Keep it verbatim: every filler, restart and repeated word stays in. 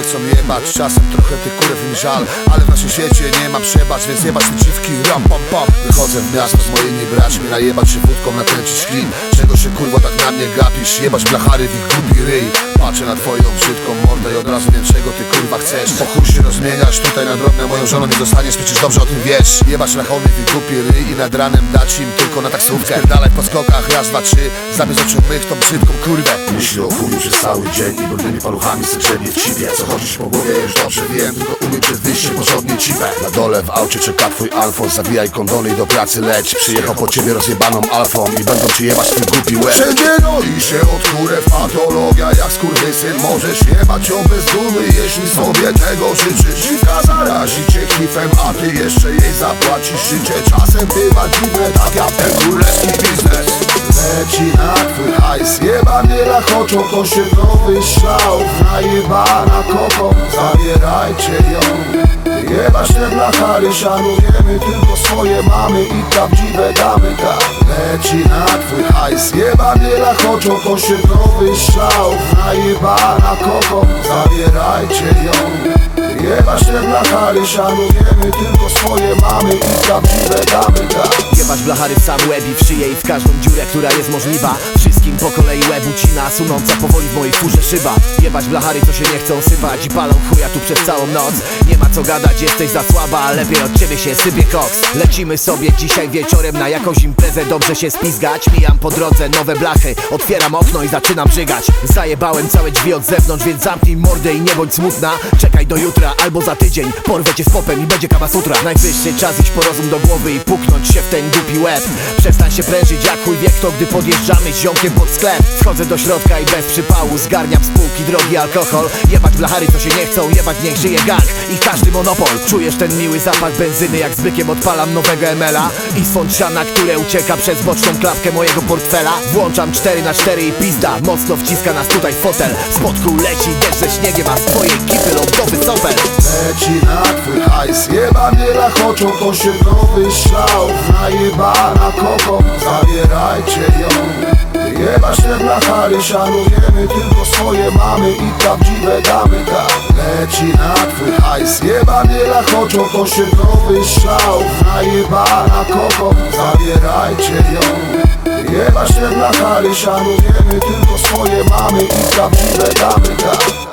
chcą jebać. Czasem trochę tych kurew im żal, ale w naszym świecie nie ma przebacz, więc jebać te dziwki, ram pam pam. Wychodzę w miasto z moimi braćmi, najebać się wódką, nakręcić klin. Czego się kurwa tak na mnie gapisz? Jebać blachary w ich głupi ryj. Patrzę na twoją brzydką mordę i od razu wiem, czego ty kurwa chcesz. Po chuj się rozmieniasz, tutaj na drobne moją żoną nie dostaniesz, przecież dobrze o tym wiesz. Jebać rachony w ich głupi ryj i nad ranem dać im tylko na taksówkę. Dalej po skokach, raz, dwa, trzy, zamiast oczu mych tą brzydką kurwę. Myślę o chuju przez cały dzień i brudnymi paluchami se grzebie w cipie. Co chodzisz po głowie już dobrze wiem, tylko umiem przed wyjściem porządnie cipę. Na dole w aucie czeka twój Alfons, zawijaj kondony i do pracy leć. Przyjechał po ciebie rozjebaną alfą i będą ci jebać twój głupi łeb. Wszędzie roi się od kurew patologia, jak skurwysyn możesz jebać ją bez gumy, jeśli sobie tego życzysz. Dziwka zarazi cię hifem, a ty jeszcze jej zapłacisz życie. Czasem bywa dziwne, tak jak ten królewski biznes. Leci na twój hajs, jebany lachoczą, to się nowy szlał. Najebana koko, zabierajcie ją. Jebać te blachary, szanujemy tylko swoje mamy i prawdziwe damy, tak. Leci na twój hajs, jebany lachoczą, to się nowy szlał. Najebana koko, zabierajcie ją. Jebać te blachary, szanujemy tylko swoje mamy i prawdziwe damy, tak. Jebać blachary w sam łeb i w szyję i w każdą dziurę, która jest możliwa. Wszystkim po kolei łeb ucina, sunąca powoli w mojej furze szyba. Jebać blachary, co się nie chcą sypać i palą chuja tu przez całą noc. Nie ma co gadać, jesteś za słaba, a lepiej od ciebie się sypie koks. Lecimy sobie dzisiaj wieczorem na jakąś imprezę, dobrze się spizgać. Mijam po drodze nowe blachy, otwieram okno i zaczynam żygać. Zajebałem całe drzwi od zewnątrz, więc zamknij mordę i nie bądź smutna. Czekaj do jutra albo za tydzień, porwę cię z popem i będzie Kama Sutra. Najwyższy czas iść po rozum do głowy i puknąć się w ten głupi łeb. Przestań się prężyć jak chuj wie kto, gdy podjeżdżamy z ziomkiem pod sklep. Wchodzę do środka i bez przypału zgarniam z półki drogi alkohol. Jebać blachary, co się nie chcą, jebać niech żyje gang i każdy monopol. Czujesz ten miły zapach benzyny, jak z bykiem odpalam nowego em el a i swąd siana, które ucieka przez boczną klapkę mojego portfela. Włączam cztery na cztery i pizda mocno wciska nas tutaj w fotel. Spod kół leci deszcz ze śniegiem, a z twojej kipy lądowy sopel. Leci na twój hajs, jebany lachoczą, to się nowy szlał. Najebana koko, zabierajcie ją. Jebać te blachary, szanujemy tylko swoje mamy i prawdziwe damy, tak. Leci na twój hajs, jebany lachoczą, to się nowy szlał. Najebana koko, zabierajcie ją. Jebać te blachary, szanujemy tylko swoje mamy i prawdziwe damy, tak.